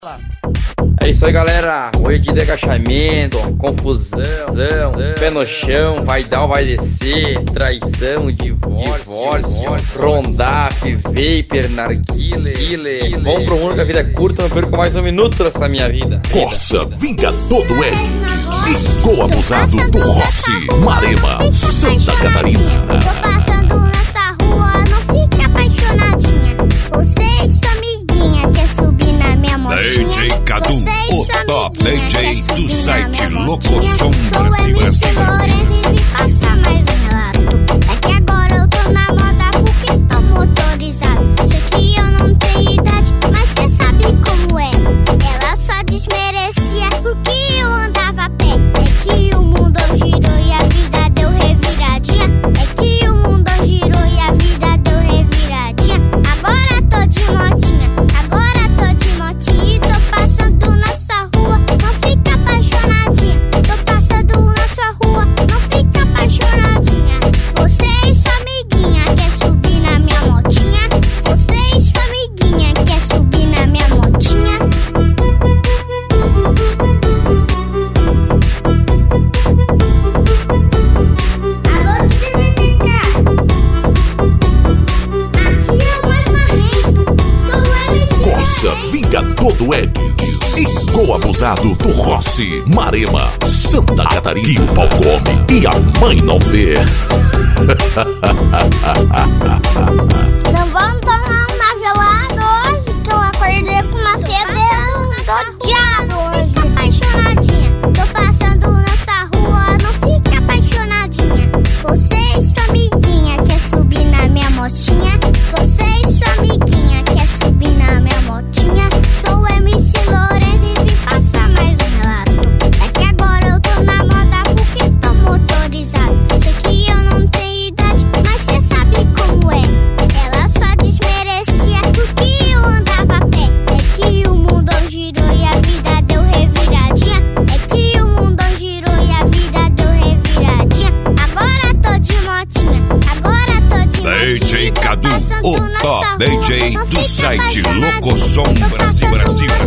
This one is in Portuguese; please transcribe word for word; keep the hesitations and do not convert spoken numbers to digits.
É isso aí, galera. Hoje é dia de agachamento, confusão, pé no chão, vai dar ou vai descer, traição, divórcio, divórcio rondaf, vapor, narguile. Vamos pro mundo que a vida é curta, não perco mais um minuto dessa minha vida. Corsa, vinga todo Edis, ficou abusado do Rossi, Marema, Santa Catarina. Tô passando nessa rua, não fique apaixonadinha. Você e sua amiguinha quer subir na minha motinha. D J Cadu, o top D J do site Locosom Brasil, Brasil, Brasil. E me passa mais um relato. É que agora eu tô na moda porque tô motorizado. Sei que eu não tenho idade, mas cê sabe como é. Ela só desmerecia porque eu andava a pé. É que o mundo girou e a vida deu reviradinha. É que o mundo girou e a vida deu reviradinha. Agora tô de motinha, agora tô de motinha. E tô passando na sua rua, não fica apaixonadinha. Tô passando na sua rua, não fica apaixonadinha. Você e sua amiguinha quer subir na minha motinha. Você e sua amiguinha quer subir na minha motinha. Alô, D J B T K. Aqui é o mais marrento. Sou o M C. Corsa, vinga todo Edis, ficou abusado do Rossi, Marema, Santa Catarina. E o pau come e a mãe não vê. Não vamos tomar uma gelada hoje, que eu acordei com uma sede. Tô odiado hoje. Fica apaixonadinha. Tô passando nessa rua, não fique apaixonadinha. Você e sua amiguinha quer subir na minha motinha. Você e sua amiguinha quer subir na minha motinha. Sou o M C Lourenço e vim passar mais um relato. É que agora eu tô na moda porque tô motorizado. Sei que eu não tenho idade, mas cê sabe como é. Ela só desmerecia porque eu andava a pé. É que o mundo girou e a vida deu reviradinha. É que o mundo girou e a vida deu reviradinha. Agora tô de motinha, agora tô de motinha. D J Cadu, o top D J do site Locosom Brasil, Brasil.